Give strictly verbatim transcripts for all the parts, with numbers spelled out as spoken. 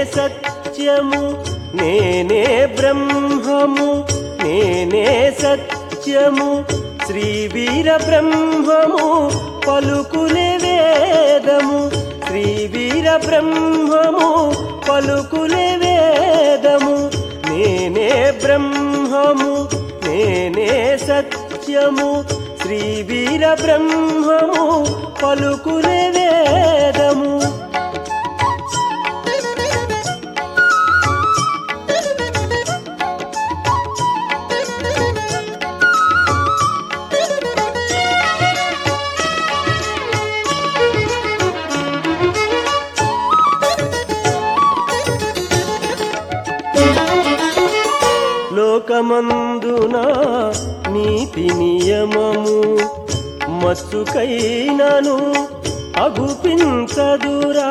సత్యము నేనే బ్రహ్మము నేనే సత్యము శ్రీ వీర బ్రహ్మము పలుకులే వేదము శ్రీ వీర బ్రహ్మము పలుకులే వేదము నేనే బ్రహ్మము నేనే సత్యము శ్రీ వీర బ్రహ్మము పలుకులే వేదము లోకమందున నీతి నియమము మచ్చుకైనను అగుపించదురా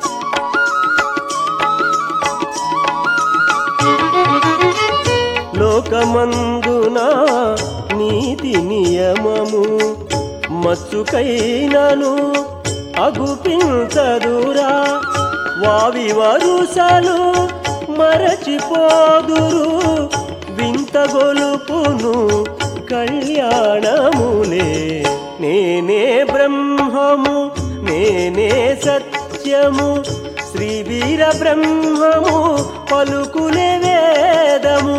లోకమందున నీతి నియమము మచ్చుకైనను అగుపించదురా వావి వరుసలు మరచిపోదురు వింత గొలుపును కళ్యాణములే నేనే బ్రహ్మము నేనే సత్యము శ్రీ వీర బ్రహ్మము పలుకులే వేదము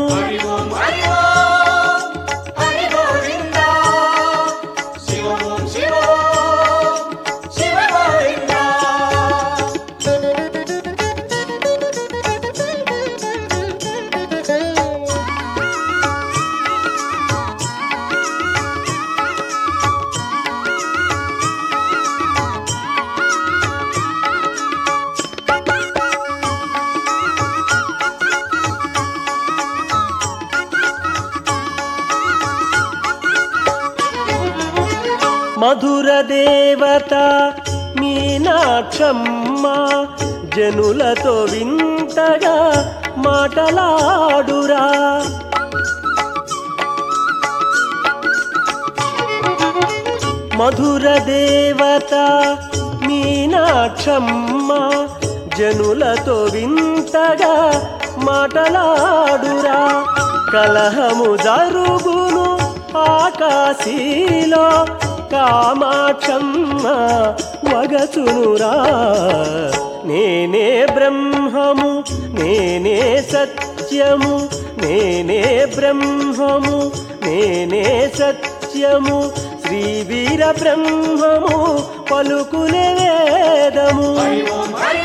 మధుర దేవత మీనాక్షమ్మ జనులతో వింతగా మాటలాడురా మధుర దేవత మీనాక్షమ్మ జనులతో వింతగా మాటలాడురా కలహము జరుగును ఆకాశీలో కామాక్షమ్మ వగచునురా నేనే బ్రహ్మము నేనే సత్యము నేనే బ్రహ్మము నేనే సత్యము శ్రీ వీర బ్రహ్మము పలుకులే వేదము